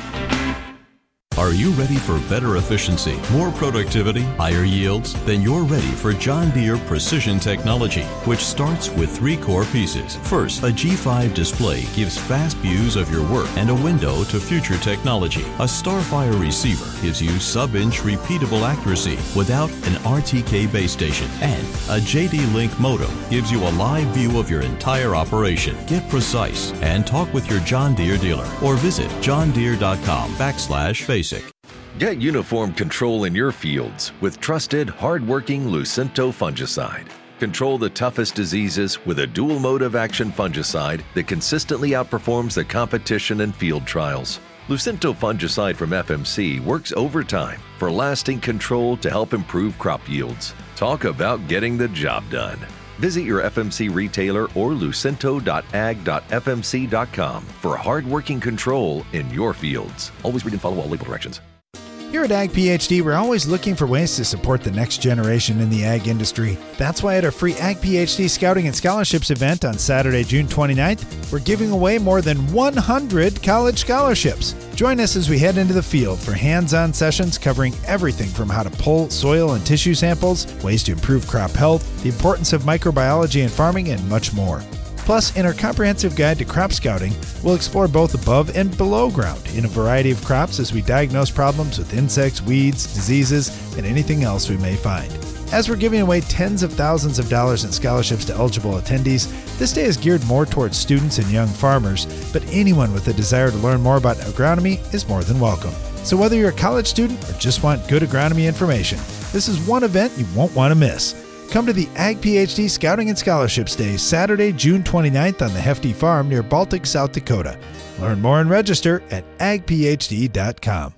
Are you ready for better efficiency, more productivity, higher yields? Then you're ready for John Deere Precision Technology, which starts with 3 core pieces. First, a G5 display gives fast views of your work and a window to future technology. A Starfire receiver gives you sub-inch repeatable accuracy without an RTK base station. And a JD Link modem gives you a live view of your entire operation. Get precise and talk with your John Deere dealer or visit johndeere.com/basic. Get uniform control in your fields with trusted, hard-working Lucento fungicide. Control the toughest diseases with a dual mode of action fungicide that consistently outperforms the competition in field trials. Lucento fungicide from FMC works overtime for lasting control to help improve crop yields. Talk about getting the job done. Visit your FMC retailer or lucento.ag.fmc.com for hard-working control in your fields. Always read and follow all label directions. Here at Ag PhD, we're always looking for ways to support the next generation in the ag industry. That's why at our free Ag PhD Scouting and Scholarships event on Saturday, June 29th, we're giving away more than 100 college scholarships. Join us as we head into the field for hands-on sessions covering everything from how to pull soil and tissue samples, ways to improve crop health, the importance of microbiology in farming, and much more. Plus, in our comprehensive guide to crop scouting, we'll explore both above and below ground in a variety of crops as we diagnose problems with insects, weeds, diseases, and anything else we may find. As we're giving away tens of thousands of dollars in scholarships to eligible attendees, this day is geared more towards students and young farmers, but anyone with a desire to learn more about agronomy is more than welcome. So whether you're a college student or just want good agronomy information, this is one event you won't want to miss. Come to the Ag PhD Scouting and Scholarships Day, Saturday, June 29th on the Hefty Farm near Baltic, South Dakota. Learn more and register at agphd.com.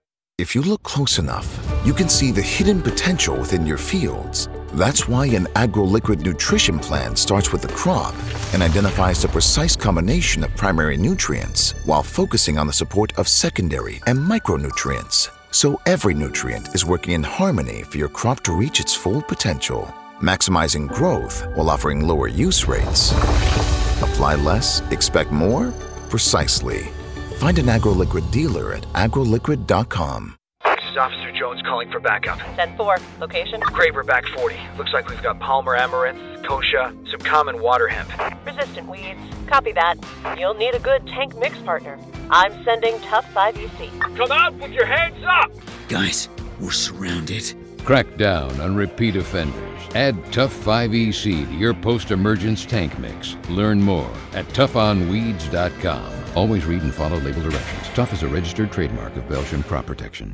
If you look close enough, you can see the hidden potential within your fields. That's why an AgroLiquid nutrition plan starts with the crop and identifies the precise combination of primary nutrients while focusing on the support of secondary and micronutrients. So every nutrient is working in harmony for your crop to reach its full potential, maximizing growth while offering lower use rates. Apply less, expect more? Precisely. Find an AgroLiquid dealer at agroliquid.com. This is Officer Jones calling for backup. 10-4. Location? Graver back 40. Looks like we've got Palmer amaranth, kochia, some common water hemp. Resistant weeds. Copy that. You'll need a good tank mix partner. I'm sending Tough 5 EC. Come out with your hands up! Guys, we're surrounded. Crack down on repeat offenders. Add Tough 5 EC to your post-emergence tank mix. Learn more at toughnweeds.com. Always read and follow label directions. Tough is a registered trademark of Belgian Crop Protection.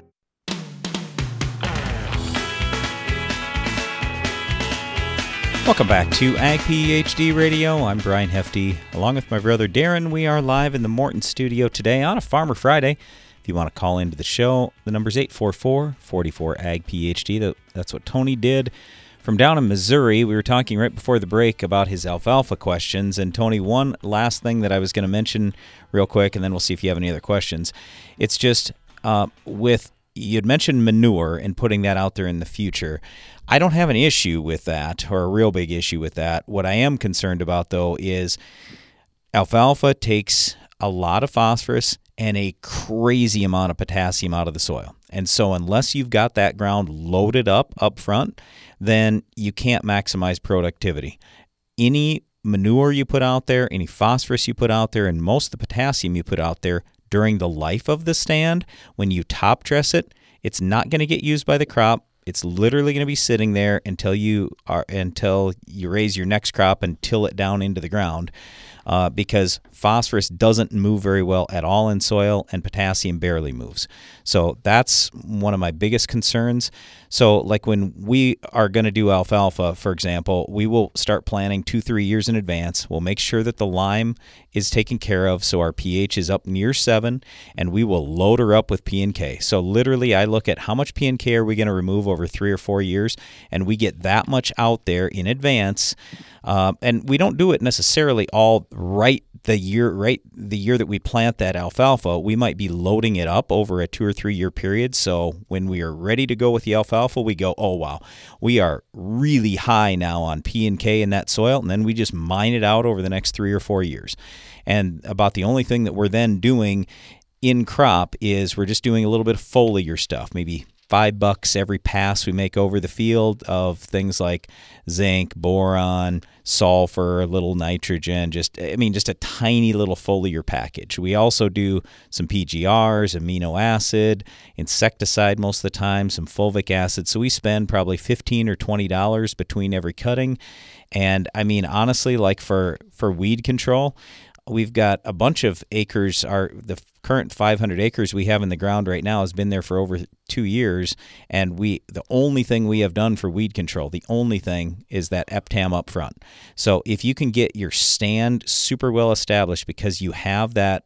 Welcome back to Ag PhD Radio. I'm Brian Hefty. Along with my brother Darren, we are live in the Morton studio today on a Farmer Friday. If you want to call into the show, the number's 844-44-AG-PhD. That's what Tony did from down in Missouri. We were talking right before the break about his alfalfa questions. And Tony, one last thing that I was going to mention real quick, and then we'll see if you have any other questions. It's just you'd mentioned manure and putting that out there in the future. I don't have an issue with that, or a real big issue with that. What I am concerned about, though, is alfalfa takes a lot of phosphorus and a crazy amount of potassium out of the soil. And so unless you've got that ground loaded up front, then you can't maximize productivity. Any manure you put out there, any phosphorus you put out there, and most of the potassium you put out there during the life of the stand, when you top dress it, it's not going to get used by the crop. It's literally going to be sitting there until you raise your next crop and till it down into the ground. Because phosphorus doesn't move very well at all in soil, and potassium barely moves. So that's one of my biggest concerns. So like when we are going to do alfalfa, for example, we will start planting 2-3 years in advance. We'll make sure that the lime is taken care of so our pH is up near 7, and we will load her up with P&K. So literally I look at how much P&K are we going to remove over 3 or 4 years, and we get that much out there in advance. And we don't do it necessarily all the year that we plant that alfalfa. We might be loading it up over a 2 or 3 year period. So when we are ready to go with the alfalfa, we go, oh wow, we are really high now on P&K in that soil, and then we just mine it out over the next 3 or 4 years. And about the only thing that we're then doing in crop is we're just doing a little bit of foliar stuff, maybe $5 every pass we make over the field of things like zinc, boron, sulfur, a little nitrogen, just a tiny little foliar package. We also do some PGRs, amino acid, insecticide most of the time, some fulvic acid. So we spend probably $15 or $20 between every cutting. And I mean, honestly, like for weed control, we've got a bunch of acres. The current 500 acres we have in the ground right now has been there for over 2 years, and the only thing we have done for weed control, the only thing is that Eptam up front. So if you can get your stand super well established because you have that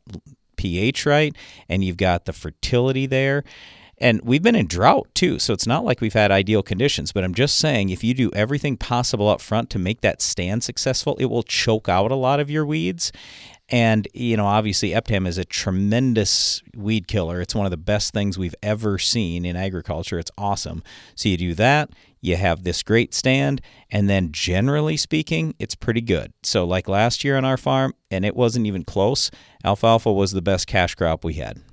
pH right and you've got the fertility there. And we've been in drought too, so it's not like we've had ideal conditions, but I'm just saying if you do everything possible up front to make that stand successful, it will choke out a lot of your weeds. And, obviously Eptam is a tremendous weed killer. It's one of the best things we've ever seen in agriculture. It's awesome. So you do that, you have this great stand, and then generally speaking, it's pretty good. So like last year on our farm, and it wasn't even close, alfalfa was the best cash crop we had.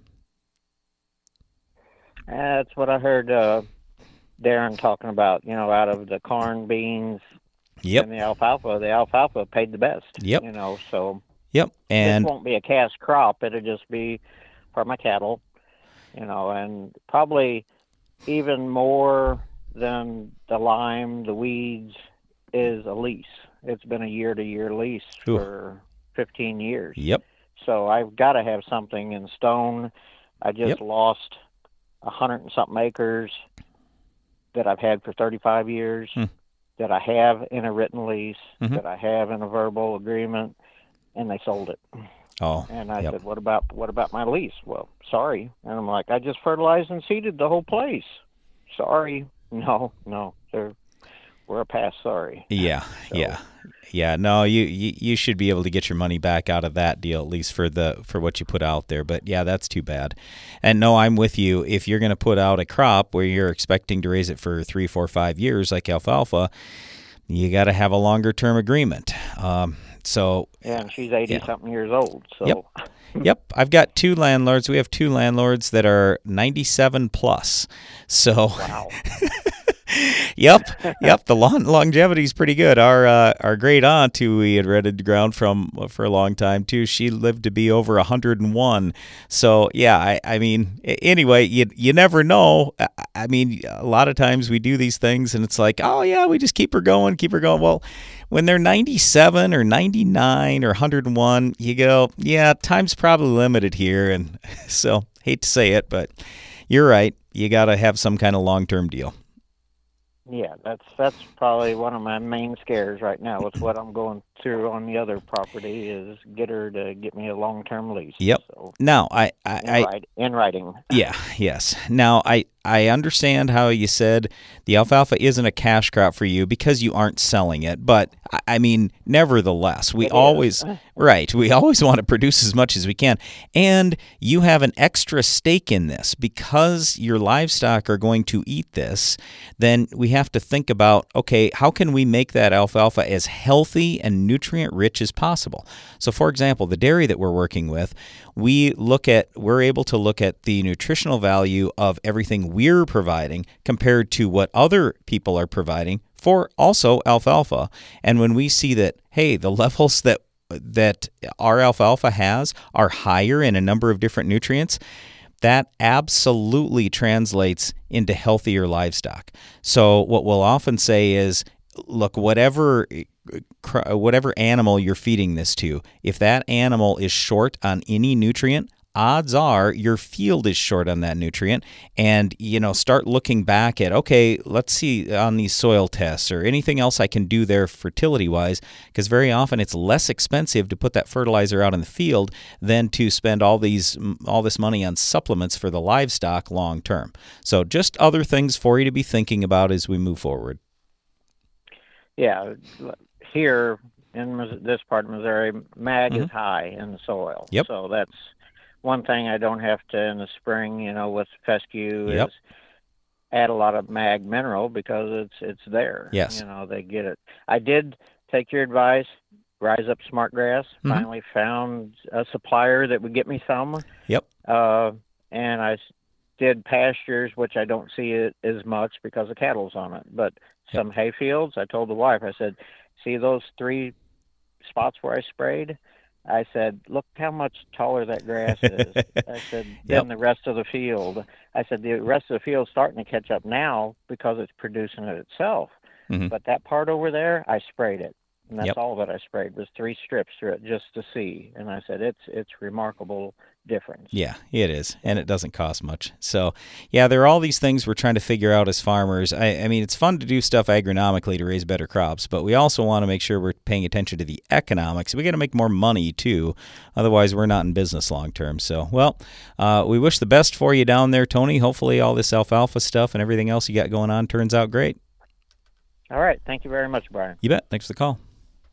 That's what I heard Darren talking about, out of the corn, beans, and the alfalfa paid the best. Yep. So and this won't be a cash crop. It'll just be for my cattle, and probably even more than the lime, the weeds, is a lease. It's been a year-to-year lease for 15 years. Yep. So I've got to have something in stone. I just lost 100 and something acres that I've had for 35 years, that I have in a written lease, that I have in a verbal agreement, and they sold it. Oh. And I said, what about my lease? Well, sorry. And I'm like, I just fertilized and seeded the whole place. Sorry. No, we're a pass. Sorry. Yeah. No, you should be able to get your money back out of that deal, at least for what you put out there. But yeah, that's too bad. And no, I'm with you. If you're going to put out a crop where you're expecting to raise it for 3, 4, 5 years, like alfalfa, you got to have a longer term agreement. And she's 80-something years old. So. Yep. I've got 2 landlords. We have 2 landlords that are 97 plus. So. Wow. Yep. The longevity is pretty good. Our great aunt, who we had rented the ground from for a long time too, she lived to be over 101. So yeah, I mean, anyway, you never know. I mean, a lot of times we do these things, and it's like, oh yeah, we just keep her going. Well, when they're 97 or 99 or 101, you go, yeah, time's probably limited here, and so hate to say it, but you're right. You got to have some kind of long-term deal. Yeah, that's probably one of my main scares right now. It's what I'm going through on the other property is get her to get me a long-term lease. Yep. So, now, in writing. Yeah, yes. Now, I understand how you said the alfalfa isn't a cash crop for you because you aren't selling it, but I mean, nevertheless, we always want to produce as much as we can, and you have an extra stake in this because your livestock are going to eat this. Then we have to think about, okay, how can we make that alfalfa as healthy and nutrient rich as possible? So, for example, the dairy that we're working with, we're able to look at the nutritional value of everything we're providing compared to what other people are providing for also alfalfa. And when we see that, hey, the levels that our alfalfa has are higher in a number of different nutrients, that absolutely translates into healthier livestock. So what we'll often say is, look, whatever animal you're feeding this to, if that animal is short on any nutrient, odds are your field is short on that nutrient. And, start looking back at, okay, let's see on these soil tests or anything else I can do there fertility-wise, because very often it's less expensive to put that fertilizer out in the field than to spend all this money on supplements for the livestock long term. So just other things for you to be thinking about as we move forward. Yeah, here in this part of Missouri, mag is high in the soil. Yep. So that's one thing I don't have to in the spring, with fescue is add a lot of mag mineral because it's there. Yes. They get it. I did take your advice, Rise Up Smart Grass. Finally found a supplier that would get me some. Yep. And I did pastures, which I don't see it as much because the cattle's on it. But some hay fields, I told the wife, I said, see those 3 spots where I sprayed? I said, look how much taller that grass is. I said, than the rest of the field. I said, the rest of the field's starting to catch up now because it's producing it itself. But that part over there, I sprayed it. And that's all that I sprayed was 3 strips through it just to see. And I said, it's remarkable difference. Yeah, it is. And it doesn't cost much. So, there are all these things we're trying to figure out as farmers. I mean, it's fun to do stuff agronomically to raise better crops, but we also want to make sure we're paying attention to the economics. We got to make more money, too. Otherwise, we're not in business long term. So, we wish the best for you down there, Tony. Hopefully all this alfalfa stuff and everything else you got going on turns out great. All right. Thank you very much, Brian. You bet. Thanks for the call.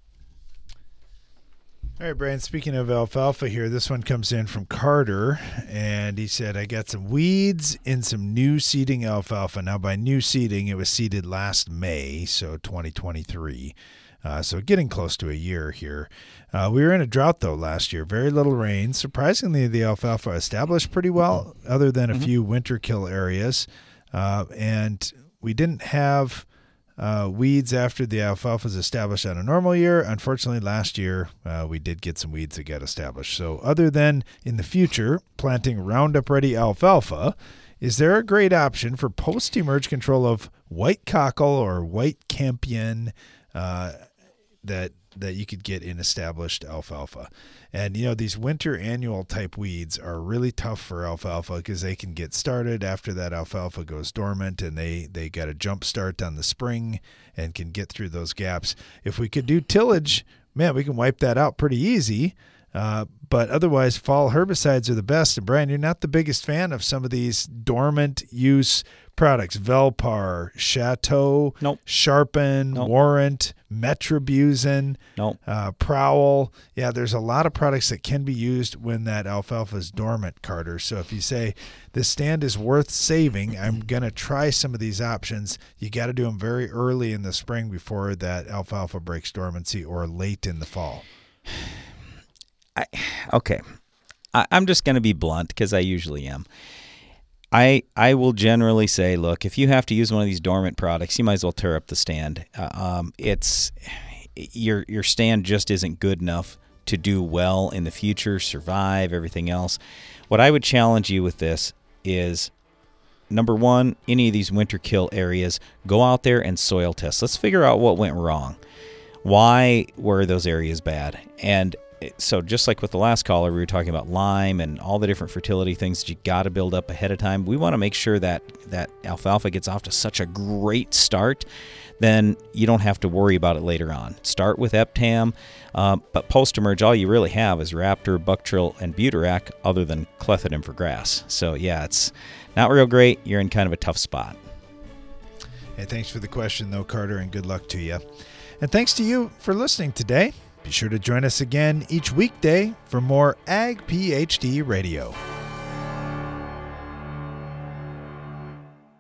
All right, Brian, speaking of alfalfa here, this one comes in from Carter, and he said, I got some weeds in some new seeding alfalfa. Now, by new seeding, it was seeded last May, so 2023. So getting close to a year here. We were in a drought, though, last year. Very little rain. Surprisingly, the alfalfa established pretty well, other than a few winter kill areas. And we didn't have weeds after the alfalfa is established on a normal year. Unfortunately, last year we did get some weeds that got established. So other than in the future planting Roundup Ready alfalfa, is there a great option for post-emerge control of white cockle or white campion that you could get in established alfalfa? And, these winter annual type weeds are really tough for alfalfa because they can get started after that alfalfa goes dormant, and they got a jump start on the spring and can get through those gaps. If we could do tillage, man, we can wipe that out pretty easy. But otherwise, fall herbicides are the best. And Brian, you're not the biggest fan of some of these dormant use products: Velpar, Chateau, Sharpen, Warrant, Metribuzin, Prowl. Yeah, there's a lot of products that can be used when that alfalfa is dormant, Carter. So if you say this stand is worth saving, I'm going to try some of these options. You got to do them very early in the spring before that alfalfa breaks dormancy, or late in the fall. I'm just going to be blunt because I usually am. I will generally say, look, if you have to use one of these dormant products, you might as well tear up the stand. It's your stand just isn't good enough to do well in the future, survive, everything else. What I would challenge you with this is, number one, any of these winter kill areas, go out there and soil test. Let's figure out what went wrong. Why were those areas bad? And so just like with the last caller, we were talking about lime and all the different fertility things that you got to build up ahead of time. We want to make sure that alfalfa gets off to such a great start, then you don't have to worry about it later on. Start with Eptam, but post-emerge, all you really have is Raptor, Bucktrill, and Butarac, other than Clethodim for grass. So yeah, it's not real great. You're in kind of a tough spot. Hey, thanks for the question, though, Carter, and good luck to you. And thanks to you for listening today. Be sure to join us again each weekday for more Ag PhD Radio.